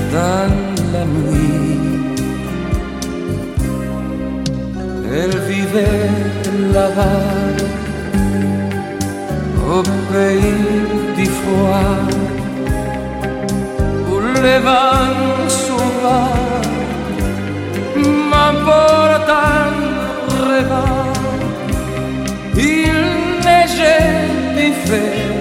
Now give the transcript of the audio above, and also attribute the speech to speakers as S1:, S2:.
S1: dans la nuit. Elle vivait là-bas, au pays du froid, où les vents sauvages m'emportent en rêve. Il neigeait d'hiver